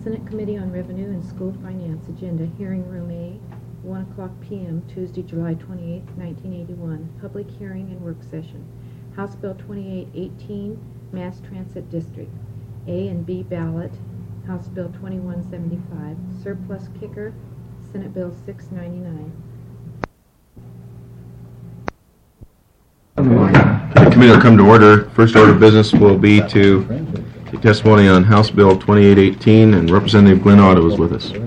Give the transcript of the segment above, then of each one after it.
Senate Committee on Revenue and School Finance agenda, hearing room A, 1 o'clock p.m., Tuesday, July 28, 1981. Public hearing and work session. House Bill 2818, Mass Transit District. A and B ballot. House Bill 2175. Surplus kicker. Senate Bill 699. The committee will come to order. First order of business will be to take testimony on House Bill 2818, and Representative Glenn Otto is with us.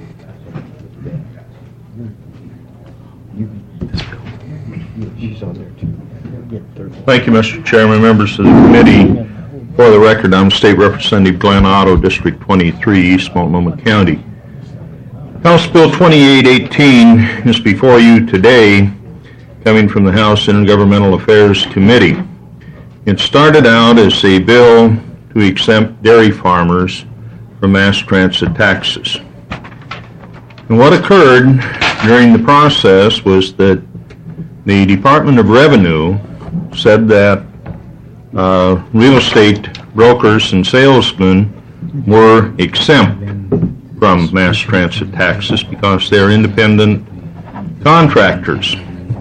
Thank you, Mr. Chairman, members of the committee. For the record, I'm State Representative Glenn Otto, District 23, East Multnomah County. House Bill 2818 is before you today, coming from the House Intergovernmental Affairs Committee. It started out as a bill to exempt dairy farmers from mass transit taxes. And what occurred during the process was that the Department of Revenue said that real estate brokers and salesmen were exempt from mass transit taxes because they're independent contractors.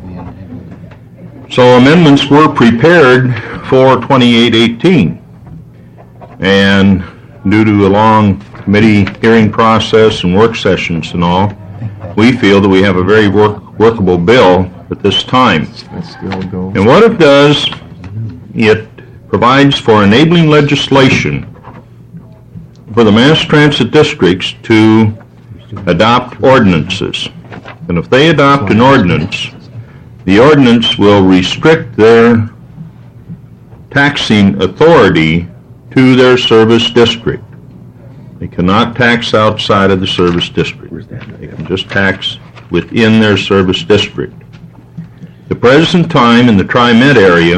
So amendments were prepared for 2818, and due to a long committee hearing process and work sessions and all, we feel that we have a very workable bill at this time. And what it does, it provides for enabling legislation for the mass transit districts to adopt ordinances. And if they adopt an ordinance, the ordinance will restrict their taxing authority to their service district. They cannot tax outside of the service district. They can just tax within their service district. The present time in the TriMet area,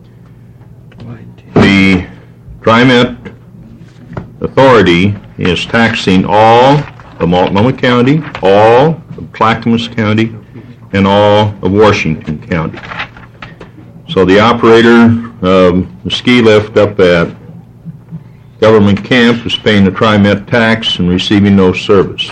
the TriMet authority is taxing all of Multnomah County, all of Clackamas County, and all of Washington County. So the operator of the ski lift up at Government Camp is paying the TriMet tax and receiving no service.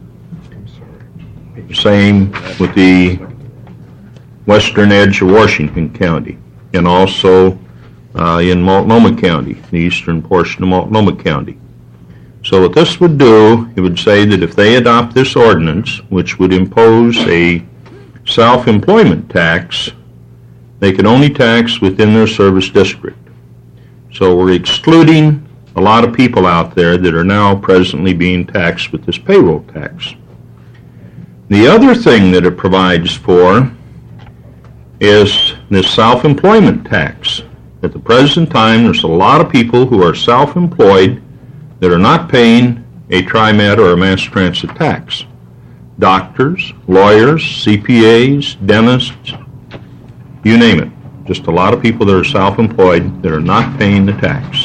Same with the western edge of Washington County, and also in Multnomah County, the eastern portion of Multnomah County. So what this would do, it would say that if they adopt this ordinance, which would impose a self-employment tax, they can only tax within their service district. So we're excluding a lot of people out there that are now presently being taxed with this payroll tax. The other thing that it provides for is this self-employment tax. At the present time, there's a lot of people who are self-employed that are not paying a TriMet or a mass transit tax. Doctors, lawyers, CPAs, dentists, you name it. Just a lot of people that are self-employed that are not paying the tax.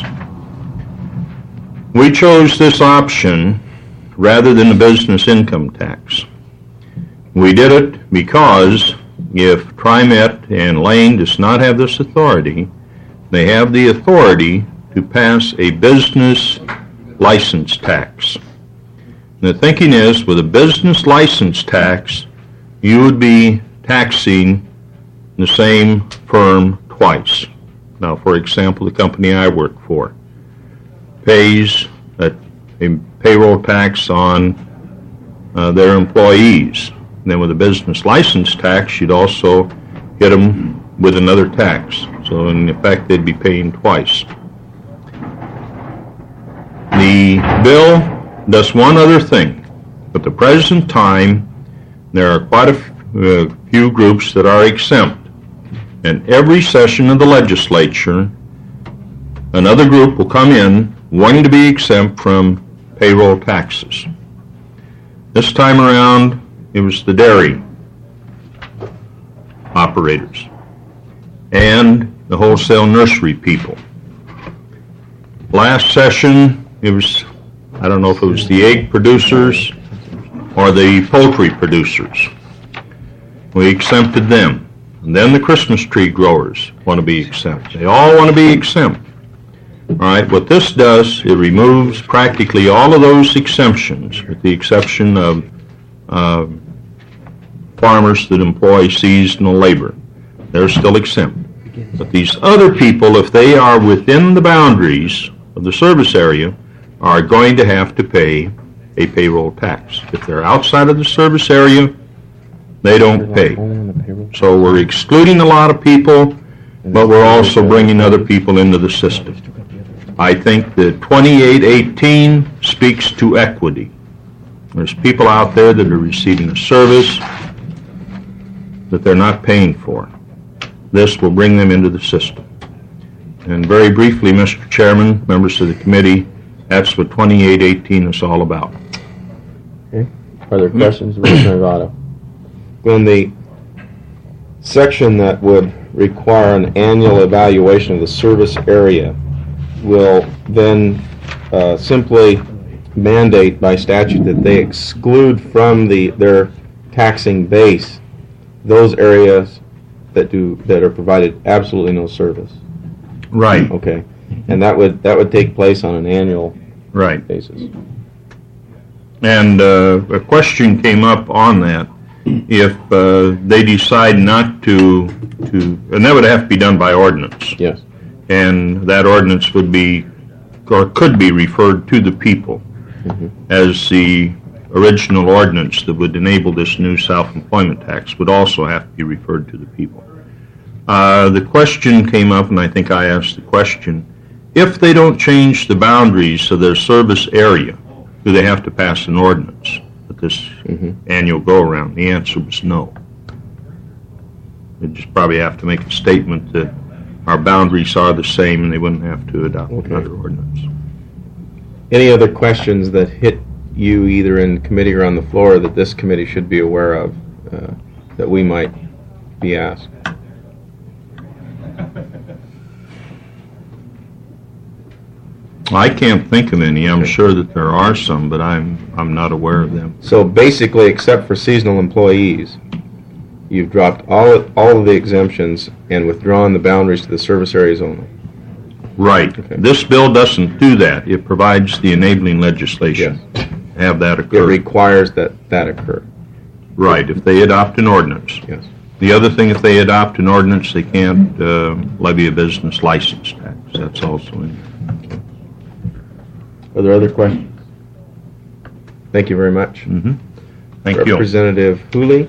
We chose this option rather than the business income tax. We did it because if TriMet and Lane does not have this authority, they have the authority to pass a business license tax. The thinking is, with a business license tax, you would be taxing the same firm twice. Now, for example, the company I work for pays a payroll tax on their employees. And then with a business license tax, you'd also hit them with another tax. So in effect, they'd be paying twice. The bill does one other thing. At the present time, there are quite a few groups that are exempt. And every session of the legislature, another group will come in wanting to be exempt from payroll taxes. This time around, it was the dairy operators and the wholesale nursery people. Last session, it was, I don't know if it was the egg producers or the poultry producers. We exempted them. And then the Christmas tree growers want to be exempt. They all want to be exempt. All right, what this does, it removes practically all of those exemptions, with the exception of farmers that employ seasonal labor. They're still exempt. But these other people, if they are within the boundaries of the service area, are going to have to pay a payroll tax. If they're outside of the service area, they don't pay. So we're excluding a lot of people, but we're also bringing other people into the system. I think that 2818 speaks to equity. There's people out there that are receiving a service that they're not paying for. This will bring them into the system. And very briefly, Mr. Chairman, members of the committee, that's what 2818 is all about. Okay. Are there questions, Representative Otto? When the section that would require an annual evaluation of the service area will then simply mandate by statute that they exclude from their taxing base those areas that are provided absolutely no service. Right. Okay. And that would take place on an annual Right. basis. And a question came up on that. If they decide not to, and that would have to be done by ordinance. Yes. And that ordinance would be, or could be referred to the people as the original ordinance that would enable this new self-employment tax would also have to be referred to the people. The question came up, and I think I asked the question, if they don't change the boundaries of their service area, do they have to pass an ordinance at this annual go-around? The answer was no. They'd just probably have to make a statement that our boundaries are the same and they wouldn't have to adopt another ordinance. Any other questions that hit you either in committee or on the floor that this committee should be aware of that we might be asked? I can't think of any. I'm sure that there are some, but I'm not aware of them. So basically, except for seasonal employees, you've dropped all of the exemptions and withdrawn the boundaries to the service areas only. Right. Okay. This bill doesn't do that. It provides the enabling legislation to have that It occur. requires that occur. Right, if they adopt an ordinance. Yes. The other thing, if they adopt an ordinance, they can't levy a business license tax. That's also in there. Are there other questions? Thank you very much. Thank you. Representative Hooley.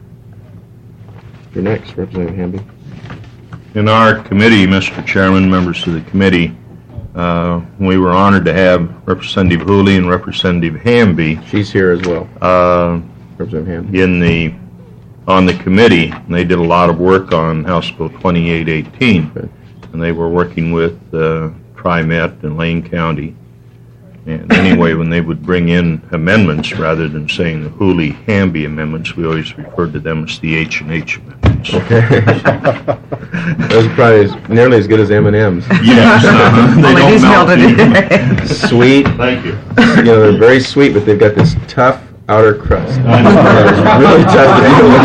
You're next, Representative Hamby. In our committee, Mr. Chairman, members of the committee, we were honored to have Representative Hooley and Representative Hamby She's here as well, Representative Hamby. on the committee. And they did a lot of work on House Bill 2818, Okay. and they were working with TriMet and Lane County. And anyway, when they would bring in amendments, rather than saying the Hooley-Hamby amendments, we always referred to them as the H&H amendments. Okay. Those are probably nearly as good as M&M's. Yes, they don't melt either. Sweet. Thank you. You know, they're very sweet, but they've got this tough outer crust. I know. It's really tough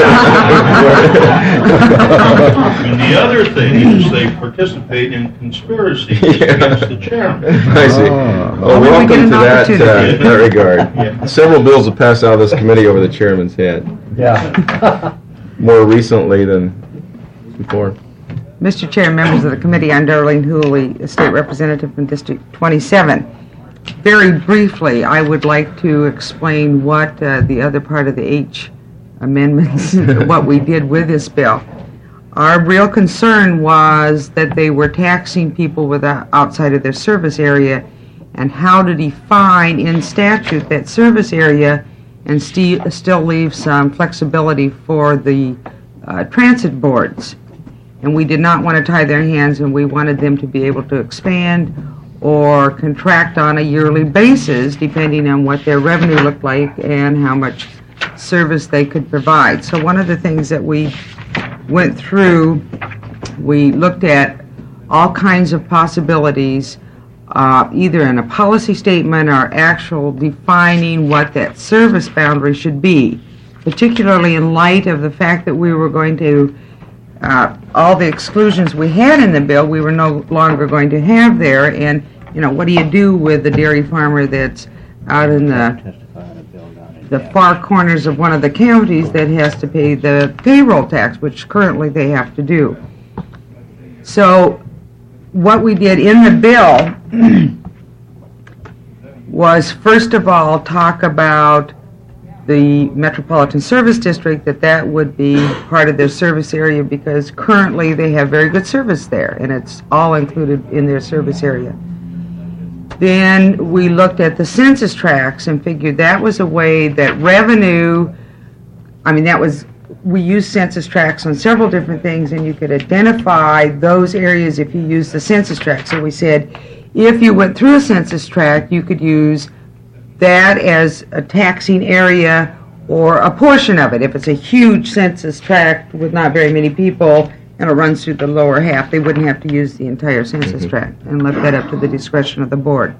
to deal with. And the other thing is they participate in conspiracies against the chairman. I see. Well, we welcome get to an that, opportunity. that regard. Yeah. Several bills have passed out of this committee over the chairman's head, Yeah. more recently than before. Mr. Chair, members of the committee, I'm Darlene Hooley, State Representative from District 27. Very briefly, I would like to explain what the other part of the H amendments, what we did with this bill. Our real concern was that they were taxing people outside of their service area, and how to define in statute that service area and still leave some flexibility for the transit boards. And we did not want to tie their hands, and we wanted them to be able to expand or contract on a yearly basis, depending on what their revenue looked like and how much service they could provide. So one of the things that we went through, we looked at all kinds of possibilities, either in a policy statement or actual defining what that service boundary should be, particularly in light of the fact that we were going to all the exclusions we had in the bill, we were no longer going to have there. And, what do you do with the dairy farmer that's out in the far corners of one of the counties that has to pay the payroll tax, which currently they have to do? So what we did in the bill was, first of all, talk about the Metropolitan Service District, that would be part of their service area, because currently they have very good service there, and it's all included in their service area. Then we looked at the census tracts and figured that was a way that revenue, we used census tracts on several different things, and you could identify those areas if you used the census tract. So we said, if you went through a census tract, you could use that as a taxing area or a portion of it. If it's a huge census tract with not very many people and it runs through the lower half, they wouldn't have to use the entire census tract, and left that up to the discretion of the board.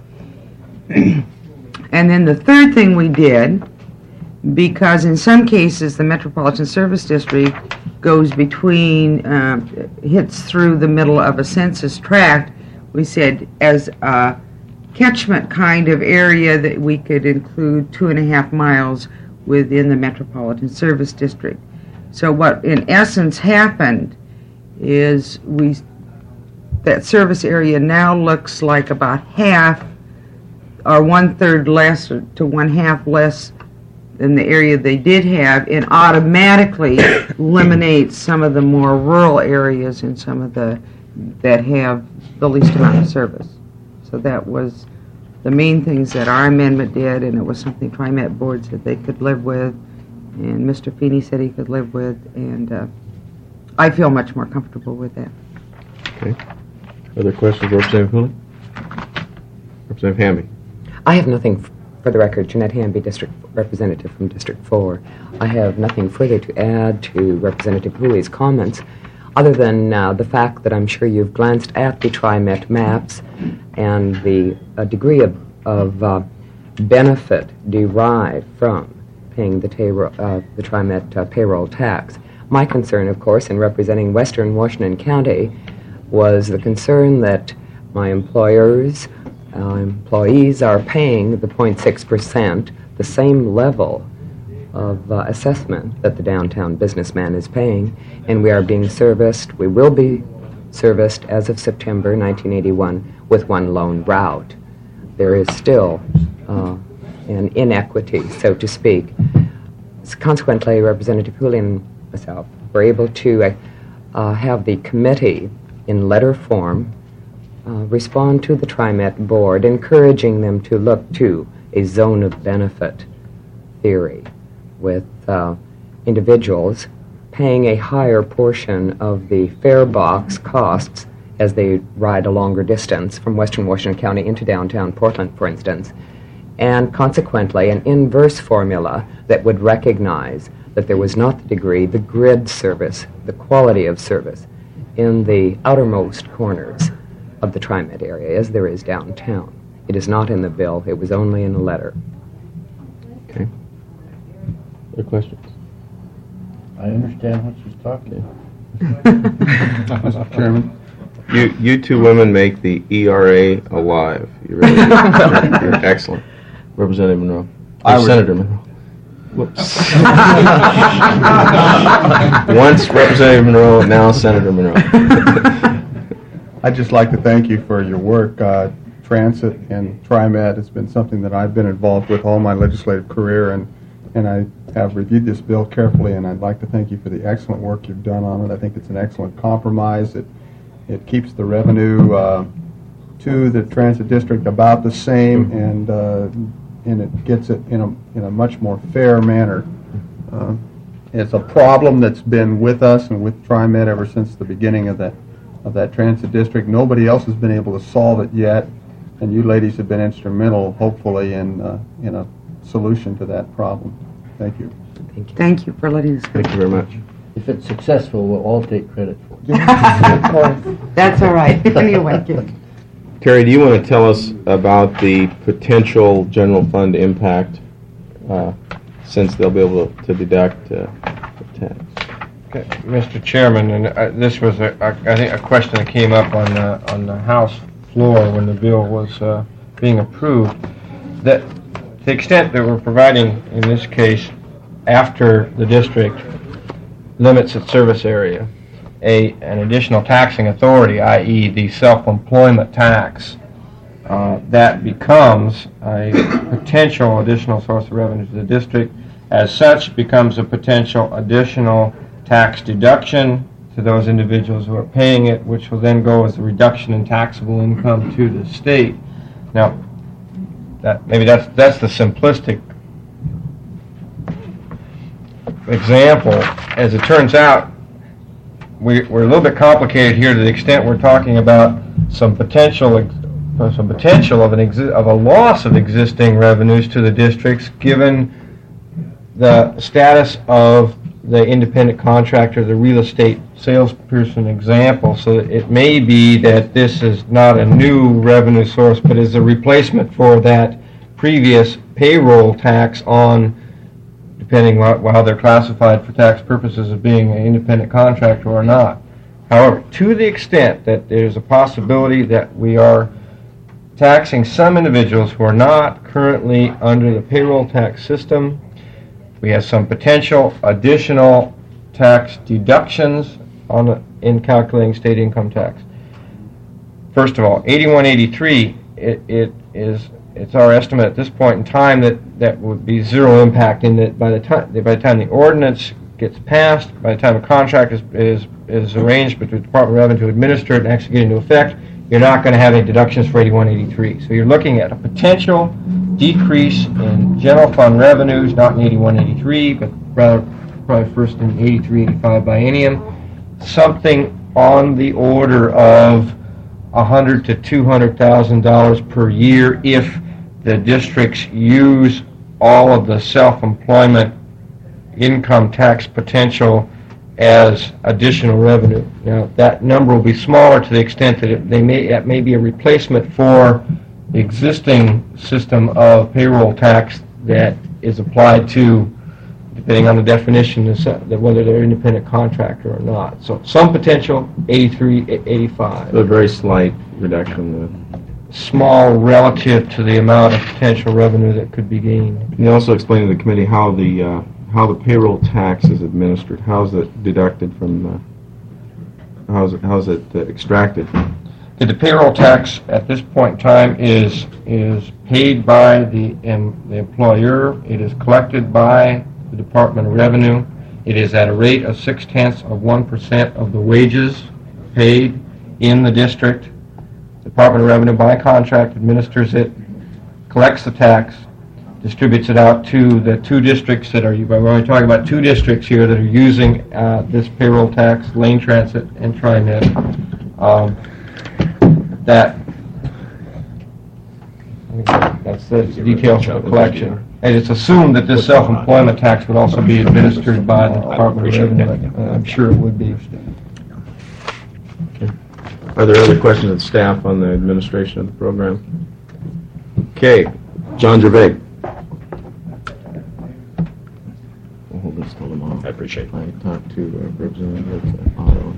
And then the third thing we did, because in some cases the Metropolitan Service District goes between, hits through the middle of a census tract, we said as a catchment kind of area that we could include 2.5 miles within the Metropolitan Service District. So what in essence happened is that service area now looks like about half or 1/3 less to 1/2 less than the area they did have, and automatically eliminates some of the more rural areas and some of the that have the least amount of service. So that was the main things that our amendment did, and it was something TriMet board said they could live with, and Mr. Feeney said he could live with, and I feel much more comfortable with that. Okay. Other questions, Representative Hooley? Representative Hamby? I have nothing for the record. Jeanette Hamby, District Representative from District 4. I have nothing further to add to Representative Hooley's comments, other than the fact that I'm sure you've glanced at the TriMet maps and the degree of benefit derived from paying the TriMet payroll tax. My concern, of course, in representing Western Washington County was the concern that my employees are paying the 0.6%, the same level of assessment that the downtown businessman is paying, and we are being serviced, we will be serviced as of September 1981 with one lone route. There is still an inequity, so to speak. Consequently, Representative Hooley and myself were able to have the committee in letter form respond to the TriMet board, encouraging them to look to a zone of benefit theory with individuals paying a higher portion of the fare box costs as they ride a longer distance from Western Washington County into downtown Portland, for instance, and consequently an inverse formula that would recognize that there was not the degree, the grid service, the quality of service in the outermost corners of the TriMet area as there is downtown. It is not in the bill. It was only in a letter. Okay. Other questions? I understand what she's talking Mr. Chairman? You two women make the ERA alive. You really do. You're excellent. Representative Monroe. Senator Monroe. Whoops. Once Representative Monroe, now Senator Monroe. I'd just like to thank you for your work. Transit and TriMet has been something that I've been involved with all my legislative career, and I have reviewed this bill carefully, and I'd like to thank you for the excellent work you've done on it. I think it's an excellent compromise. It keeps the revenue to the transit district about the same, and it gets it in a much more fair manner. It's a problem that's been with us and with TriMet ever since the beginning of that transit district. Nobody else has been able to solve it yet, and you ladies have been instrumental, hopefully, in a solution to that problem. Thank you. Thank you. Thank you for letting us go. Thank you very much. If it's successful, we'll all take credit for it. That's all right. Anyway. Terry, do you want to tell us about the potential general fund impact since they'll be able to deduct the tax? Mr. Chairman, and this was, I think, a question that came up on the House floor when the bill was being approved, that to the extent that we're providing, in this case, after the district limits its service area, an additional taxing authority, i.e. the self-employment tax, that becomes a potential additional source of revenue to the district. As such, becomes a potential additional tax deduction to those individuals who are paying it, which will then go as a reduction in taxable income to the state. Now, maybe that's the simplistic example. As it turns out, we're a little bit complicated here to the extent we're talking about some potential of a loss of existing revenues to the districts, given the status of the independent contractor, the real estate salesperson example. So it may be that this is not a new revenue source, but is a replacement for that previous payroll tax on, depending on how they're classified for tax purposes of being an independent contractor or not. However, to the extent that there's a possibility that we are taxing some individuals who are not currently under the payroll tax system, we have some potential additional tax deductions in calculating state income tax. First of all, 8183, it's our estimate at this point in time that would be zero impact, in that by the time the ordinance gets passed, by the time a contract is arranged between the Department of Revenue to administer it and actually get into effect, you're not going to have any deductions for 8183. So you're looking at a potential decrease in general fund revenues, not in 8183, but rather probably first in 83-85 biennium, something on the order of $100,000 to $200,000 per year if the districts use all of the self-employment income tax potential as additional revenue. Now, that number will be smaller to the extent that it may be a replacement for the existing system of payroll tax that is applied to, depending on the definition, whether they're independent contractor or not. So some potential, 83, 85. A very slight reduction. Small relative to the amount of potential revenue that could be gained. Can you also explain to the committee how the payroll tax is administered? How is it deducted from? How is it extracted? The payroll tax at this point in time is paid by the employer. It is collected by the Department of Revenue. It is at a rate of 0.6% of the wages paid in the district. The Department of Revenue, by contract, administers it, collects the tax, distributes it out to the two districts that are, we're only talking about two districts here that are using this payroll tax, Lane Transit and TriMet. That's the details of the collection. And it's assumed that this self-employment tax would also be administered by the Department of Revenue. I'm sure it would be. Okay. Are there other questions of staff on the administration of the program? Okay. John Gervais. We'll hold this till tomorrow. I appreciate it. I talked to Representative Otto.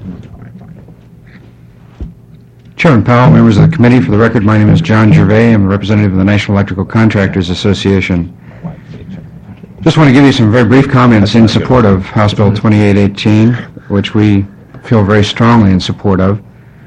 Chairman Powell, members of the committee, for the record, my name is John Gervais. I'm a representative of the National Electrical Contractors Association. Just want to give you some very brief comments in support of House Bill 2818, which we feel very strongly in support of.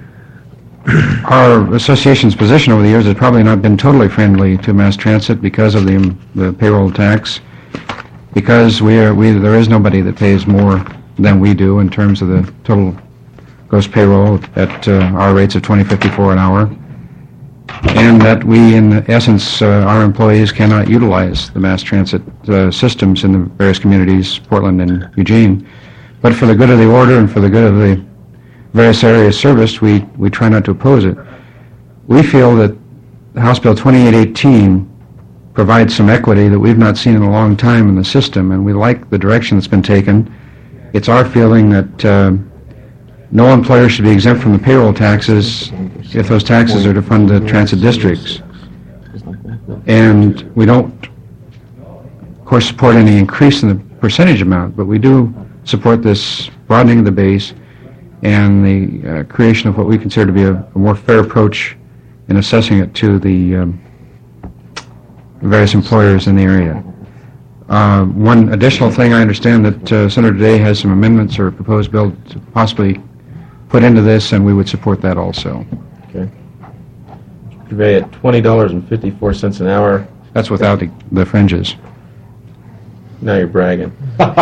Our association's position over the years has probably not been totally friendly to mass transit because of the payroll tax, because there is nobody that pays more than we do in terms of the total gross payroll at our rates of $20.54 an hour, and that we, in essence, our employees cannot utilize the mass transit systems in the various communities, Portland and Eugene. But for the good of the order and for the good of the various areas serviced, we try not to oppose it. We feel that House Bill 2818 provides some equity that we've not seen in a long time in the system, and we like the direction that's been taken. It's our feeling that no employer should be exempt from the payroll taxes if those taxes are to fund the transit districts. And we don't, of course, support any increase in the percentage amount, but we do support this broadening of the base, and the creation of what we consider to be a more fair approach in assessing it to the various employers in the area. One additional thing, I understand that Senator Day has some amendments or proposed bill to possibly put into this, and we would support that also. Okay. Convey at $20.54 an hour. That's without the fringes. Now you're bragging. But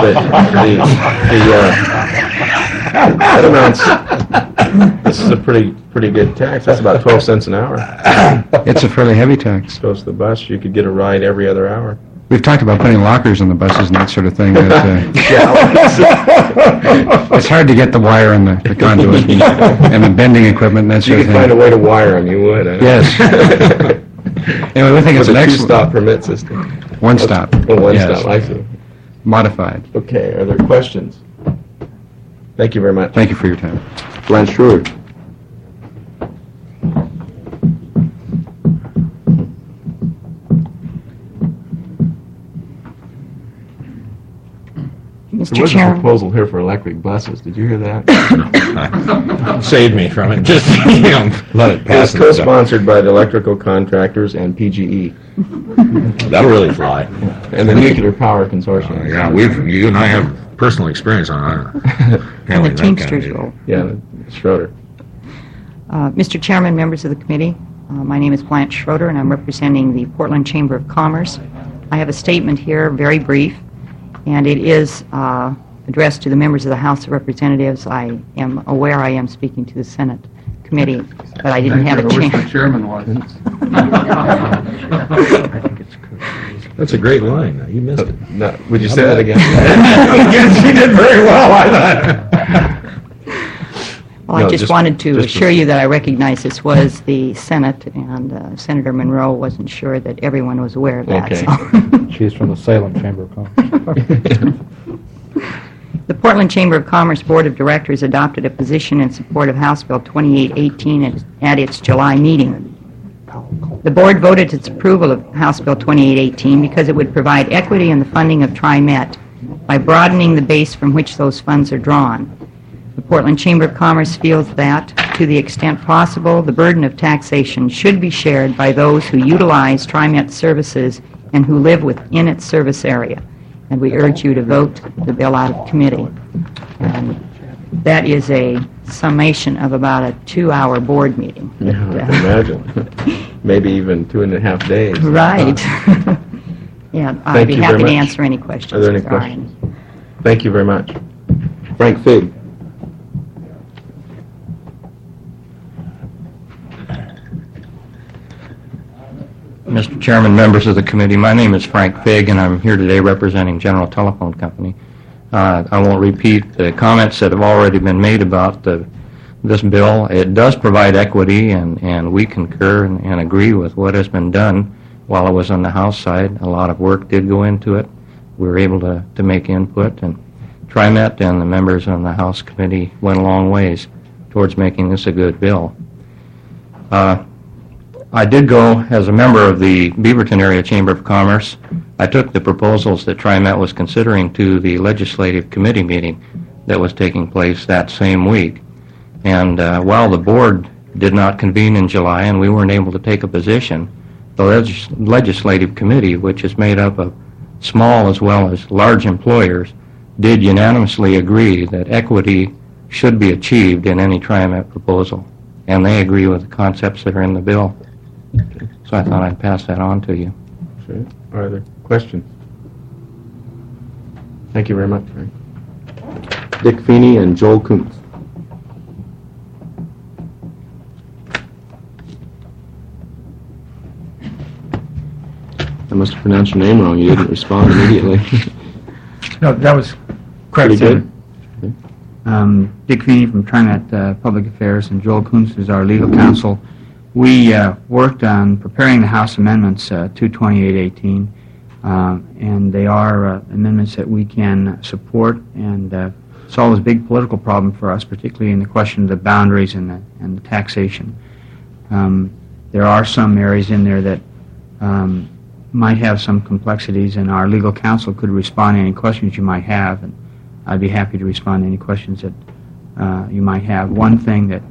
that amounts. This is a pretty good tax. That's about 12 cents an hour. It's a fairly heavy tax. Goes to the bus. You could get a ride every other hour. We've talked about putting lockers on the buses and that sort of thing. It's hard to get the wire and the conduit and the bending equipment and that sort You of could thing. find a way to wire them. You would. Yes. Anyway, we think it's With an a excellent two-stop permit system. one stop. Oh, one Yes. stop. I see. Modified. Okay. Are there questions? Thank you very much. Thank you for your time. Glenn Schroeder. There Mr. was a Chairman. proposal here for electric buses. Did you hear that? Saved me from it. Just, let it It was pass. co-sponsored by the electrical contractors and PGE That'll really fly. and the Nuclear Power Consortium. Yeah, you and I have personal experience on it. And the Teamsters rule. Yeah, Schroeder. Mr. Chairman, members of the committee, my name is Blanche Schroeder, and I'm representing the Portland Chamber of Commerce. I have a statement here, very brief, and it is addressed to the members of the House of Representatives. I am aware I am speaking to the Senate committee, but I didn't have a chance. the chairman wasn't. That's a great line. You missed it. No, would you say that again? Yes, you did very well, I thought. Well, No, I just just- wanted to just- assure you that I recognize this was the Senate, and Senator Monroe wasn't sure that everyone was aware of that. Okay. So. She's from the Salem Chamber of Commerce. The Portland Chamber of Commerce Board of Directors adopted a position in support of House Bill 2818 at its July meeting. The board voted its approval of House Bill 2818 because it would provide equity in the funding of TriMet by broadening the base from which those funds are drawn. The Portland Chamber of Commerce feels that, to the extent possible, the burden of taxation should be shared by those who utilize TriMet services and who live within its service area. And we urge you to vote the bill out of committee. And that is a summation of about a 2-hour board meeting. Yeah, I can imagine. Maybe even 2.5 days. Right. Yeah, I'd Thank be you happy very to much. answer any questions. Are there any if are questions? Thank you very much. Frank Fig. Mr. Chairman, members of the committee, my name is Frank Fig, and I'm here today representing General Telephone Company. I won't repeat the comments that have already been made about this bill. It does provide equity, and we concur and agree with what has been done while I was on the House side. A lot of work did go into it. We were able to make input, and TriMet and the members on the House committee went a long ways towards making this a good bill. I did go as a member of the Beaverton Area Chamber of Commerce. I took the proposals that TriMet was considering to the legislative committee meeting that was taking place that same week. And while the board did not convene in July and we weren't able to take a position, the legislative committee, which is made up of small as well as large employers, did unanimously agree that equity should be achieved in any TriMet proposal. And they agree with the concepts that are in the bill. So I thought I'd pass that on to you. Sure. Are there questions? Thank you very much, Frank. Dick Feeney and Joel Kuntz. I must have pronounced your name wrong. You didn't respond immediately. No, that was Pretty correct. good. Dick Feeney from TriMet Public Affairs, and Joel Kuntz is our legal counsel. We worked on preparing the House amendments to 2818, and they are amendments that we can support and solve a big political problem for us, particularly in the question of the boundaries and the taxation. There are some areas in there that might have some complexities, and our legal counsel could respond to any questions you might have. And I'd be happy to respond to any questions that you might have. One thing that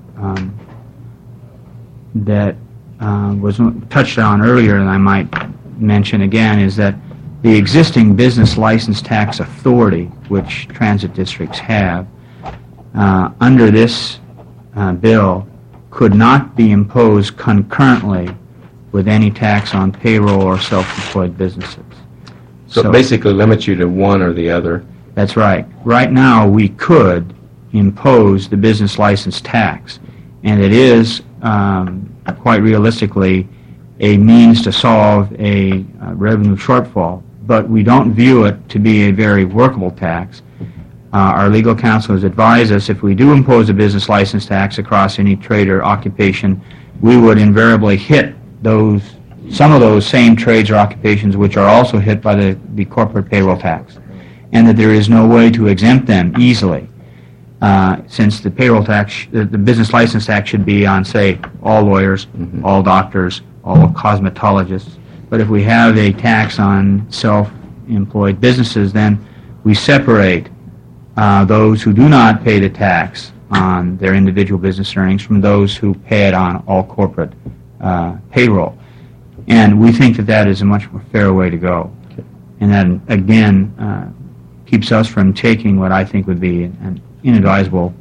was touched on earlier, and I might mention again, is that the existing business license tax authority, which transit districts have, under this bill, could not be imposed concurrently with any tax on payroll or self-employed businesses. So it basically limits you to one or the other. That's right. Right now, we could impose the business license tax, and it is quite realistically a means to solve a revenue shortfall, but we don't view it to be a very workable tax. Our legal counsel has advised us if we do impose a business license tax across any trade or occupation, we would invariably hit some of those same trades or occupations which are also hit by the corporate payroll tax, and that there is no way to exempt them easily, since the payroll tax, the business license tax should be on, say, all lawyers, all doctors, all cosmetologists. But if we have a tax on self-employed businesses, then we separate those who do not pay the tax on their individual business earnings from those who pay it on all corporate payroll. And we think that that is a much more fair way to go. And that, again, keeps us from taking what I think would be an inadvisable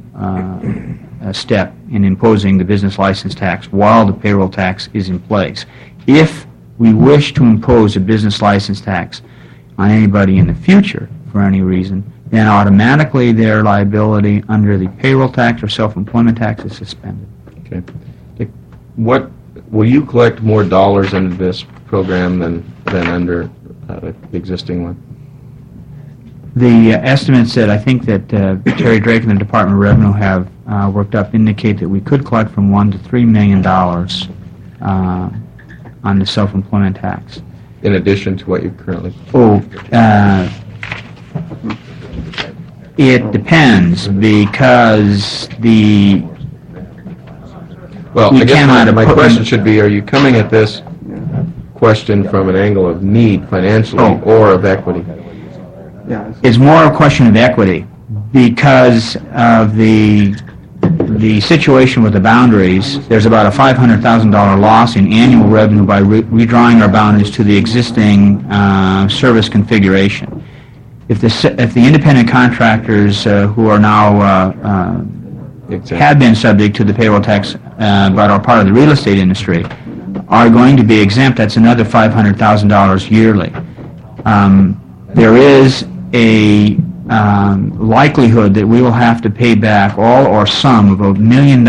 step in imposing the business license tax while the payroll tax is in place. If we wish to impose a business license tax on anybody in the future for any reason, then automatically their liability under the payroll tax or self-employment tax is suspended. Okay. What will you collect more dollars under this program than under the existing one? The estimates that I think that Terry Drake and the Department of Revenue have worked up indicate that we could collect from $1 to $3 million on the self-employment tax. In addition to what you currently... It depends, because Well, I guess my question should be, are you coming at this question from an angle of need financially or of equity? It's more a question of equity, because of the situation with the boundaries. There's about a $500,000 loss in annual revenue by redrawing our boundaries to the existing service configuration. If the independent contractors who are now have been subject to the payroll tax but are part of the real estate industry are going to be exempt, that's another $500,000 yearly. There is a likelihood that we will have to pay back all or some of $1.5 million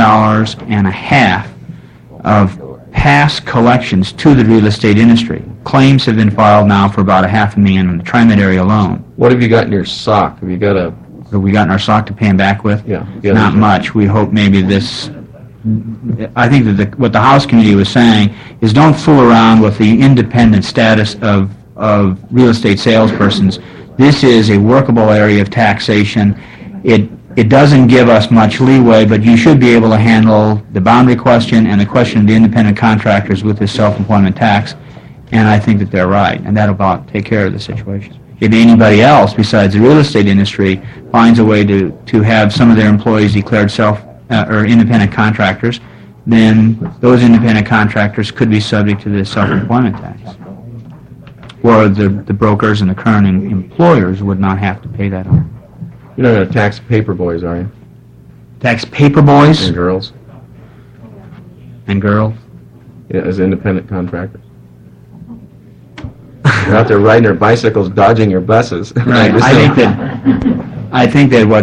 of past collections to the real estate industry. Claims have been filed now for about $500,000 in the TriMet area alone. What have you got in your sock? Have you got a... What have we got in our sock to pay them back with? Yeah. Not much. We hope maybe this... I think that what the House Committee was saying is don't fool around with the independent status of real estate salespersons. This is a workable area of taxation. It doesn't give us much leeway, but you should be able to handle the boundary question and the question of the independent contractors with this self-employment tax, and I think that they're right, and that'll about take care of the situation. If anybody else besides the real estate industry finds a way to have some of their employees declared or independent contractors, then those independent contractors could be subject to the self-employment tax, where the brokers and the current employers would not have to pay that on. You're not going to tax paper boys, are you? Tax paper boys? And girls? And girls? Yeah, as independent contractors. They're out there riding their bicycles, dodging your buses. Right. I think that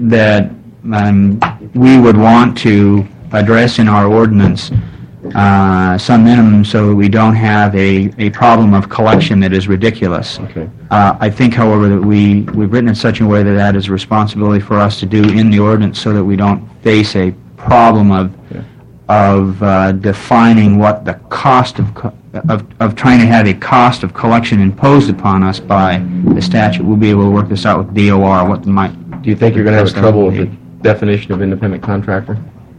we would want to address in our ordinance some minimum so that we don't have a problem of collection that is ridiculous. Okay. I think, however, that we've written it such a way that that is a responsibility for us to do in the ordinance so that we don't face a problem of defining what the cost of trying to have a cost of collection imposed upon us by the statute. We'll be able to work this out with DOR. What might? Do you think you're going to have trouble with the definition of independent contractor?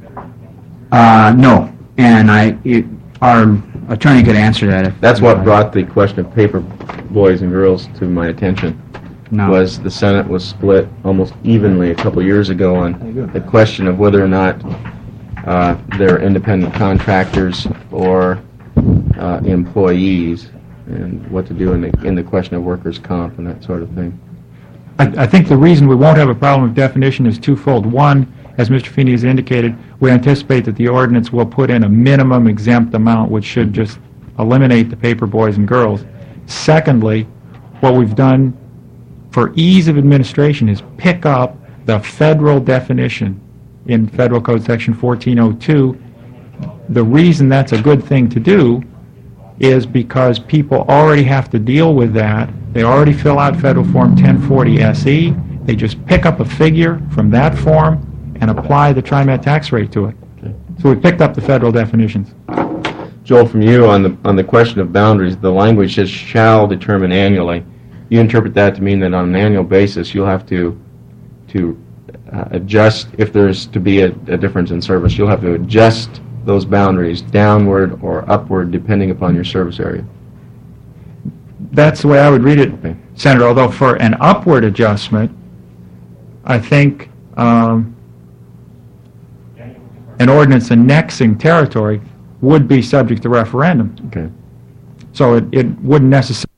No. And our attorney could answer that. That's what brought the question of paper boys and girls to my attention. No. was the Senate was split almost evenly a couple years ago on the question of whether or not they're independent contractors or employees, and what to do in the question of workers' comp and that sort of thing. I think the reason we won't have a problem with definition is twofold. One, as Mr. Feeney has indicated, we anticipate that the ordinance will put in a minimum exempt amount, which should just eliminate the paper boys and girls. Secondly, what we've done for ease of administration is pick up the federal definition in Federal Code Section 1402. The reason that's a good thing to do is because people already have to deal with that. They already fill out Federal Form 1040 SE. They just pick up a figure from that form and apply the TriMet tax rate to it. Okay. So we picked up the federal definitions. Joel, from you on the question of boundaries, the language says shall determine annually. You interpret that to mean that on an annual basis you'll have to adjust, if there's to be a difference in service, you'll have to adjust those boundaries downward or upward depending upon your service area. That's the way I would read it, Senator, although for an upward adjustment, I think an ordinance annexing territory would be subject to referendum. Okay. So it wouldn't necessarily